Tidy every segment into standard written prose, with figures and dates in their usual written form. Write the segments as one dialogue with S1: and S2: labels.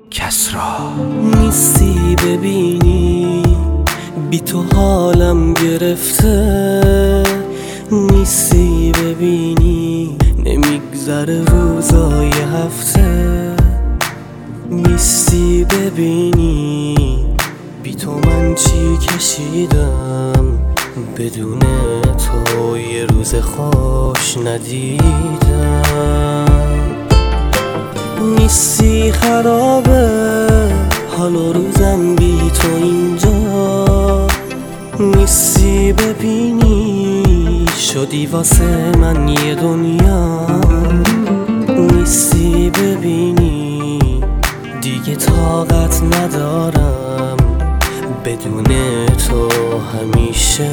S1: کس را
S2: نیستی ببینی، بی تو حالم گرفته. نیستی ببینی، نمیگذره روزای هفته. نیستی ببینی، بی تو من چی کشیدم. بدون تو یه روز خوش ندیدم. نیستی خرابه حال و روزم بی تو اینجا. نیستی ببینی، شدی واسه من یه دنیا. نیستی ببینی، دیگه طاقت ندارم. بدون تو همیشه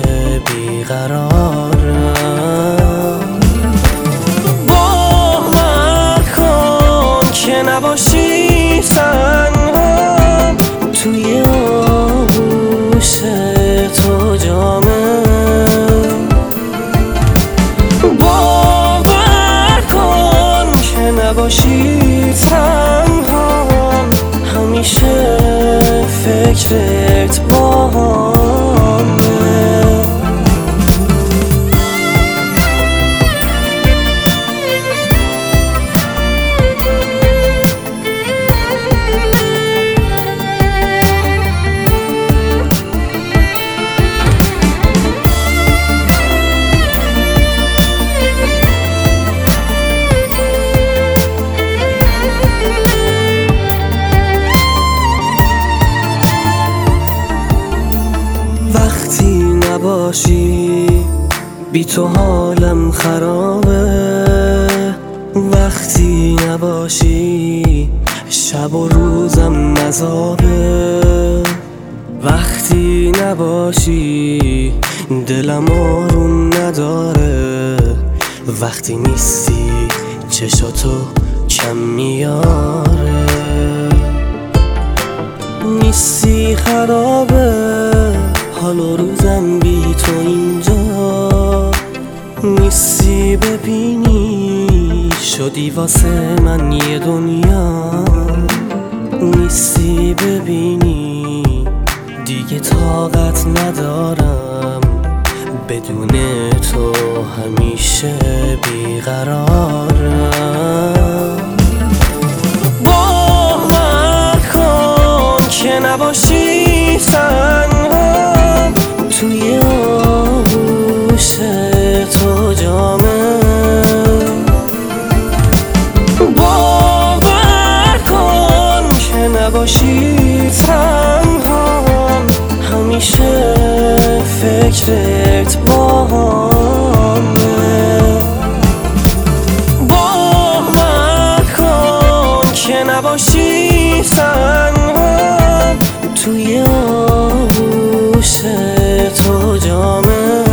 S2: بیقرارم. باور کن که نباشی تنها توی آغوش تو جامه. باور کن که نباشی تنها همیشه فکرت باهامه. وقتی نباشی بی تو حالم خرابه. وقتی نباشی شب و روزم عذابه. وقتی نباشی دلم آروم نداره. وقتی نیستی چشاتو کم میاره. نیستی خرابه حال و روزم بی تو اینجا. نیستی ببینی، شدی واسه من یه دنیا. نیستی ببینی، دیگه طاقت ندارم. بدون تو همیشه بیقرارم. باور کن که نباشی تنها توی آغوش تو جامه. باور کن که نباشی تنها همیشه فکرت باهامه. باور کن که نباشی تنها توی آغوش تو جامه.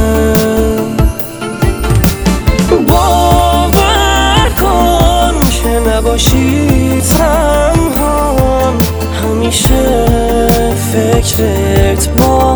S2: باور کن که نباشی تنها همیشه فکرت